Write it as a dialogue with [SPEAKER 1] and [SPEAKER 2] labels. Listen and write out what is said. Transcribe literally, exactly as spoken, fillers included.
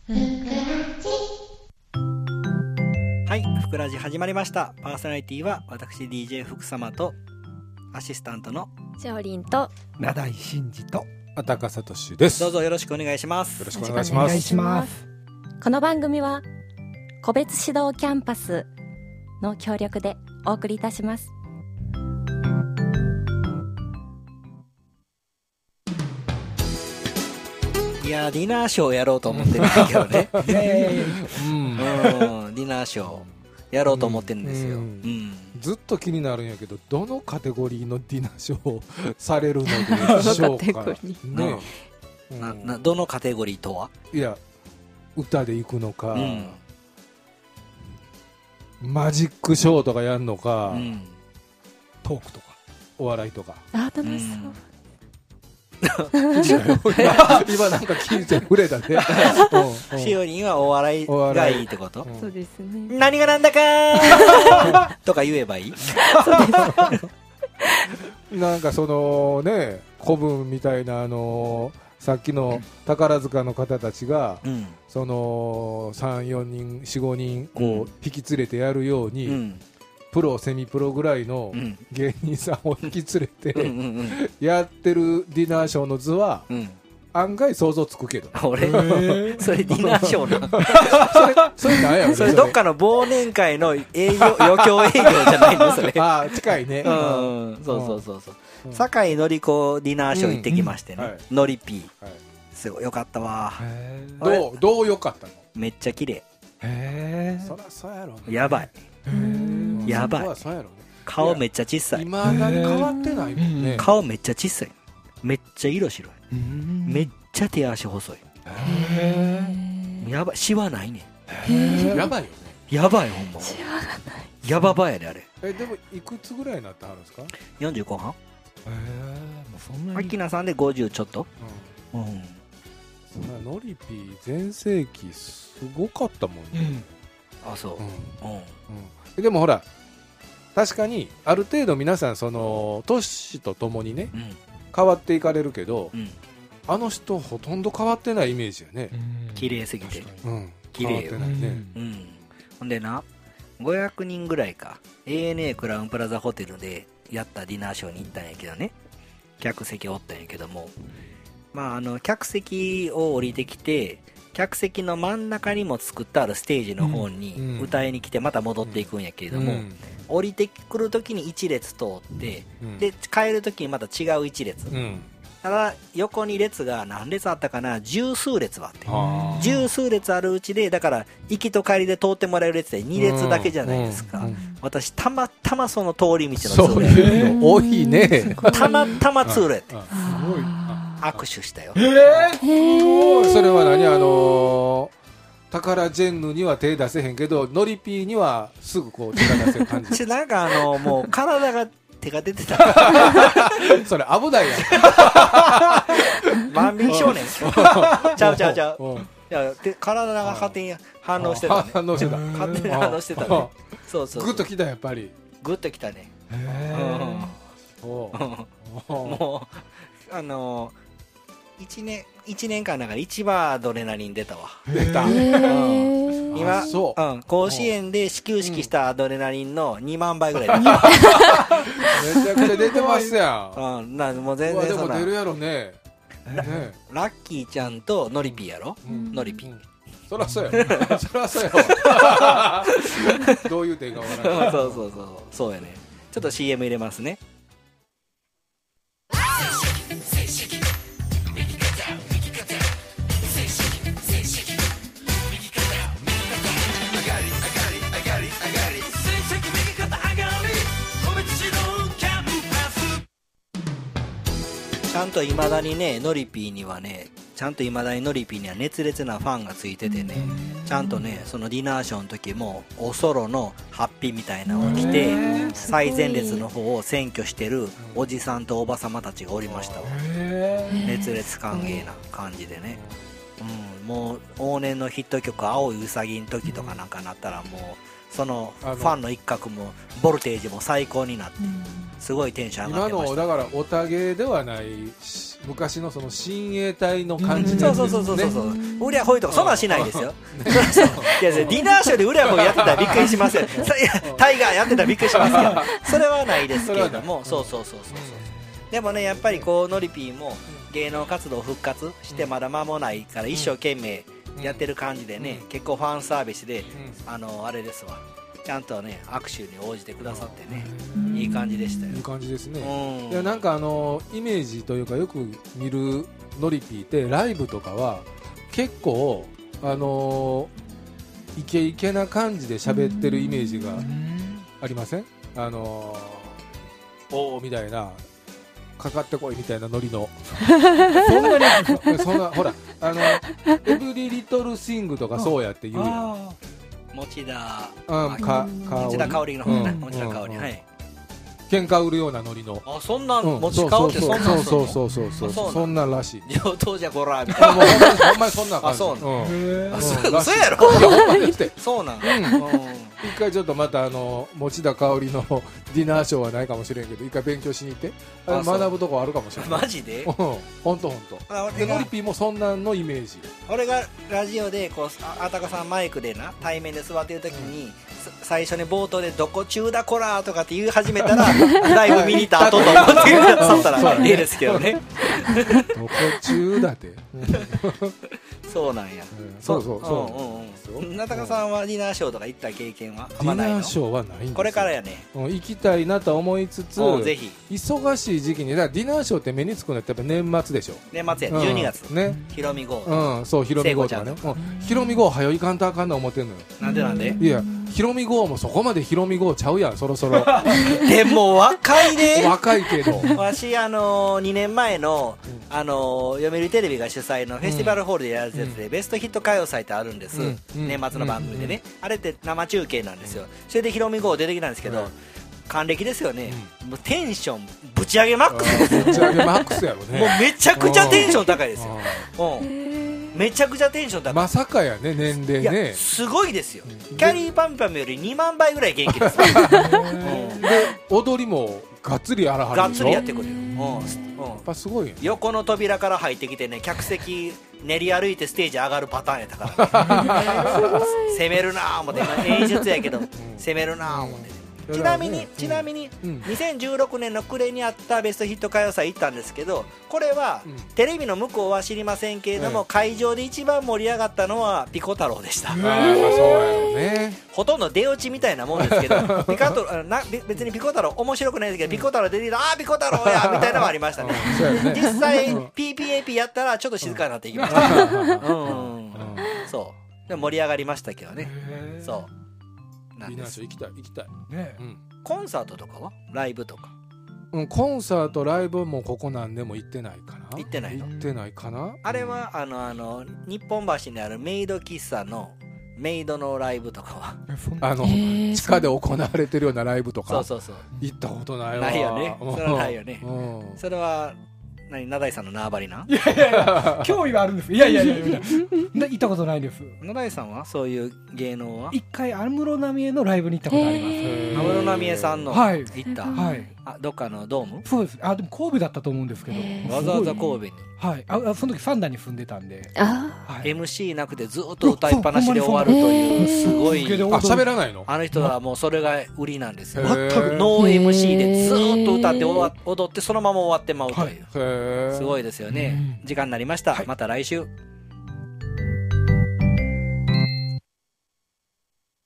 [SPEAKER 1] はい、ふくらじ始まりました。パーソナリティは私 ディージェー 福様とアシスタントの
[SPEAKER 2] しおりんと
[SPEAKER 3] 名題真司と
[SPEAKER 4] あたかさとしです。
[SPEAKER 1] どうぞよろしくお願いします。
[SPEAKER 4] よろしくお願いします。
[SPEAKER 3] します
[SPEAKER 2] この番組は個別指導キャンパスの協力でお送りいたします。
[SPEAKER 1] いやー、ディナーショーやろうと思ってるんだけどね
[SPEAKER 3] うん、
[SPEAKER 1] うん、ディナーショーやろうと思ってるんですよ、うんうん、
[SPEAKER 4] ずっと気になるんやけど、どのカテゴリーのディナーショーをされるのでしょうかね、
[SPEAKER 1] うん、ななどのカテゴリーとは、
[SPEAKER 4] いや歌でいくのか、うん、マジックショーとかやるのか、うん、トークとかお笑いとか。
[SPEAKER 2] あ、楽しそう、うん
[SPEAKER 4] 今なんか聞いてくれたね
[SPEAKER 1] しおりんはお笑いがいいってこと、
[SPEAKER 2] うん、そうですね。
[SPEAKER 1] 何がなんだかーとか言えばいいそうです
[SPEAKER 4] なんかそのね、古文みたいなあのー、さっきの宝塚の方たちが、うん、そのさん、よにん、よん、ごにんこう、うん、引き連れてやるように、うん、プロセミプロぐらいの芸人さんを引き連れてやってるディナーショーの図は案外想像つくけど、
[SPEAKER 1] 俺それディナーショーな
[SPEAKER 4] それ何やろ、
[SPEAKER 1] それどっかの忘年会の営業余興営業じゃないのそれ。
[SPEAKER 4] ああ近いね、
[SPEAKER 1] うん、そうそうそうそう、うん、酒井のり子ディナーショー行ってきましてね、うんうんはい、のりぴー、はい、すごいよかったわ。
[SPEAKER 4] どうどうよかったの？
[SPEAKER 1] めっちゃ綺麗。
[SPEAKER 4] へえ、そらそうやろね。
[SPEAKER 1] やばい、やばい、顔めっちゃ小さい。
[SPEAKER 4] 今何変わってないもんね。
[SPEAKER 1] 顔めっちゃ小さい、めっちゃ色白い、めっちゃ手足細い、やばい、シワないね。
[SPEAKER 4] やばいよね。
[SPEAKER 1] やばい、ほんま
[SPEAKER 2] シワがない。
[SPEAKER 1] やばばやであれ。
[SPEAKER 4] えでもいくつぐらいになってはるんですか？
[SPEAKER 1] よんじゅう後半。
[SPEAKER 3] へえ、もうそんなに。
[SPEAKER 1] アキナさんでごじゅうちょっと。うん、うん、
[SPEAKER 4] ノリピー全盛期すごかったもんね、
[SPEAKER 1] うん、あ、そう、うんうん
[SPEAKER 4] うん、でもほら確かにある程度皆さんその年とともにね、うん、変わっていかれるけど、うん、あの人ほとんど変わってないイメージやね。
[SPEAKER 1] 綺麗すぎて、
[SPEAKER 4] うん、
[SPEAKER 1] 綺麗よ、
[SPEAKER 4] 変わってないね、
[SPEAKER 1] うんうん、ほんでなごひゃくにんぐらいか エーエヌエー クラウンプラザホテルでやったディナーショーに行ったんやけどね、客席おったんやけども、まあ、あの客席を降りてきて客席の真ん中にも作ってあるステージの方に歌いに来てまた戻っていくんやけれども、うんうん、降りてくるときに一列通って、うん、で帰るときにまた違う一列、うん、ただ横に列が何列あったかな、十数列はあって、十数列あるうちでだから行きと帰りで通ってもらえる列でに列だけじゃないですか、うんうん、私たまたまその通り道の通路や、
[SPEAKER 4] そういうの多いね
[SPEAKER 1] たまたま通路やって、す
[SPEAKER 4] ごい
[SPEAKER 1] 握手したよ。
[SPEAKER 4] えー、すごい。それは何、あのー、タカラジェンヌには手出せへんけどノリピーにはすぐこう手が出せる感じ
[SPEAKER 1] なんかあのー、もう体が手が出てた
[SPEAKER 4] それ危ないやん
[SPEAKER 1] 万引き少年ちゃうちゃうちゃう、いやで体が勝手に反応してたね、
[SPEAKER 4] 反応してた、
[SPEAKER 1] 勝手に反応してたねそうそうそう、
[SPEAKER 4] グッときた、やっぱり
[SPEAKER 1] グッときたね。
[SPEAKER 4] へー、うん、
[SPEAKER 1] もうあのーいちねん、いちねんかんだから一番アドレナリン出たわ。
[SPEAKER 4] 出た、うん、
[SPEAKER 1] 今そう、うん、甲子園で始球式したアドレナリンのにまんばいぐらい出ため
[SPEAKER 4] ちゃくちゃ出てますやん、
[SPEAKER 1] うん、なもう全然そんな
[SPEAKER 4] でも出るやろね、
[SPEAKER 1] ラ, ねラッキーちゃんとノリピーやろ、うん、ノリピー、うん、
[SPEAKER 4] そらそうやそらそうやどういう点かわからない
[SPEAKER 1] そうそうそうそうやね。ちょっと シーエム 入れますね。ちゃんといまだにね、ノリピーにはね、ちゃんといまだにノリピーには熱烈なファンがついててね、ちゃんとね、そのディナーショーの時もおソロのハッピーみたいなのを着て最前列の方を占拠してるおじさんとおばさまたちがおりましたわ。熱烈歓迎な感じでね、うん、もう往年のヒット曲青いうさぎの時とかなんかなったらもうそのファンの一角もボルテージも最高になって、すごいテンション上がってました。
[SPEAKER 4] 今のだからおたげではない昔のその親衛隊の感じのやつですね。
[SPEAKER 1] そうそうそうそうそう、うりゃほいとかそんなんしないですよ。いやディナーショーでうりゃほいやってたらびっくりしますよ。タイガーやってたらびっくりしますけど、それはないですけれども、そうそうそうそうそう。でもね、やっぱりこうノリピーも芸能活動復活してまだ間もないから一生懸命やってる感じでね、結構ファンサービスで、あのあれですわ、ちゃんとね握手に応じてくださってね、いい感じでしたよ。
[SPEAKER 4] いい感じですね。いやなんかあのイメージというかよく見るノリピーってライブとかは結構あのイケイケな感じで喋ってるイメージがありません？あのおーみたいな、かかってこいみたいなノリのそんなにそんなほらあのエブリリトルシングとかそうやって言うやん。
[SPEAKER 1] 持田、
[SPEAKER 4] うん、か
[SPEAKER 1] 持田香織の方ね、持田香織、はい。
[SPEAKER 4] 喧嘩売るようなノリの。
[SPEAKER 1] あ、そんなん持ち香ってそんなんするの？
[SPEAKER 4] そうそうそうそうそう、そんなんらしい。
[SPEAKER 1] 上等じゃこらみたいな。
[SPEAKER 4] ほんまにそんな感じ。
[SPEAKER 1] あ、そうなの。
[SPEAKER 4] うん、
[SPEAKER 1] そうやろ。
[SPEAKER 4] いやほんまにって。
[SPEAKER 1] そうなん。
[SPEAKER 4] 一回ちょっとまたあの持田香織のディナーショーはないかもしれんけど、一回勉強しに行って、あ学ぶとこあるかもしれない。
[SPEAKER 1] マジで？
[SPEAKER 4] うん、ほんとほんと。でノリピーもそんなんのイメージ。
[SPEAKER 1] 俺がラジオでこうあたかさんマイクでな対面で座ってる時に、最初に冒頭でどこ中だこらとかって言い始めたらライブ見に行った後と思ってそったらいいですけどね。
[SPEAKER 4] どこ中だって
[SPEAKER 1] そうなんや。
[SPEAKER 4] そうそうそう。
[SPEAKER 1] なたかさんはディナーショーとか行った経験は
[SPEAKER 4] ディナーショーはないんですよ。
[SPEAKER 1] これからやね。
[SPEAKER 4] 行きたいなと思いつつ、
[SPEAKER 1] ぜひ
[SPEAKER 4] 忙しい時期に、だからディナーショーって目につくのってやっぱ年末でしょ。
[SPEAKER 1] 年末や、じゅうにがつね。ひろみ号。
[SPEAKER 4] うん、そうひろみ号とかね。ひろみ号早いかんとあかんな思ってんのよ。
[SPEAKER 1] なんでなんで？
[SPEAKER 4] いやひろみ号もそこまでひろみ号ちゃうやん、そろそろ。
[SPEAKER 1] でも若いね。
[SPEAKER 4] 若いけど。
[SPEAKER 1] わしあのにねんまえのあの読売テレビが主催のフェスティバルホールでやるやつでベストヒット歌謡祭ってあるんです。年末の番組でね。あれって生中継なんですよ。それでひろみ号出てきたんですけど、還暦ですよね。もうテンションぶち上げマックス。
[SPEAKER 4] ぶち上げマックスやろね。
[SPEAKER 1] もうめちゃくちゃテンション高いですよ。めちゃくちゃテンション高い。
[SPEAKER 4] まさかやね、年齢ね。
[SPEAKER 1] いやすごいですよ。キャリーパンパムよりにまんばいぐらい元気です。
[SPEAKER 4] で踊りもがっつりやらはるでしょ。
[SPEAKER 1] がっつりやってくるよ。
[SPEAKER 4] やっぱすごいよ。
[SPEAKER 1] 横の扉から入ってきてね、客席練り歩いてステージ上がるパターンやったからね。攻めるなぁ思って、演出やけど攻めるなぁ思って。ちなみに、ちなみに、にせんじゅうろくねんの暮れにあったベストヒット歌謡祭行ったんですけど、これは、テレビの向こうは知りませんけれども、会場で一番盛り上がったのはピコ太郎でした。
[SPEAKER 4] そうやろね。
[SPEAKER 1] ほとんど出落ちみたいなもんですけど、ピカトな別にピコ太郎面白くないですけど、ピコ太郎出てきた、あーピコ太郎やみたいなのもありましたね。実際 ピーピーエーピー やったらちょっと静かになっていきました。そう。でも盛り上がりましたけどね。そう。
[SPEAKER 4] ディナーショー行きたい行きたい、
[SPEAKER 3] ね
[SPEAKER 1] うん、コンサートとかはライブとか、
[SPEAKER 4] うん、コンサートライブもここ何年も行ってないかな。
[SPEAKER 1] 行ってないの？
[SPEAKER 4] 行ってないかな。
[SPEAKER 1] あれはあのあの日本橋にあるメイド喫茶のメイドのライブとかは
[SPEAKER 4] あの地下で行われてるようなライブとか、
[SPEAKER 1] そうそうそう、
[SPEAKER 4] 行ったことないわ。
[SPEAKER 1] ないよね。それはないよね。
[SPEAKER 4] うん、
[SPEAKER 1] それは何、名代さんの縄張りな？
[SPEAKER 3] いやいやいや、興味はあるんです。いやいやいやいや、行ったことないです。
[SPEAKER 1] 名代さんはそういう芸能は？
[SPEAKER 3] 一回安室奈美恵のライブに行ったことあります。
[SPEAKER 1] 安室奈美恵さんの
[SPEAKER 3] はい
[SPEAKER 1] 行った。
[SPEAKER 3] はい。
[SPEAKER 1] あ、どっかのドーム？
[SPEAKER 3] そうです。あ、でも神戸だったと思うんですけど。
[SPEAKER 1] わざわざ神戸に。
[SPEAKER 3] はい。あ、その時三田に住んでたんで。
[SPEAKER 2] あ
[SPEAKER 3] はい、
[SPEAKER 1] エムシー なくてずっと歌いっぱなしで終わるというすごい。
[SPEAKER 4] あ、喋らないの？
[SPEAKER 1] あの人はもうそれが売りなんですよ。
[SPEAKER 3] 全く
[SPEAKER 1] ノー エムシー でずっと歌って踊ってそのまま終わってまうという。すごいですよね。時間になりました。また来週。